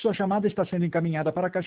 Sua chamada está sendo encaminhada para a caixa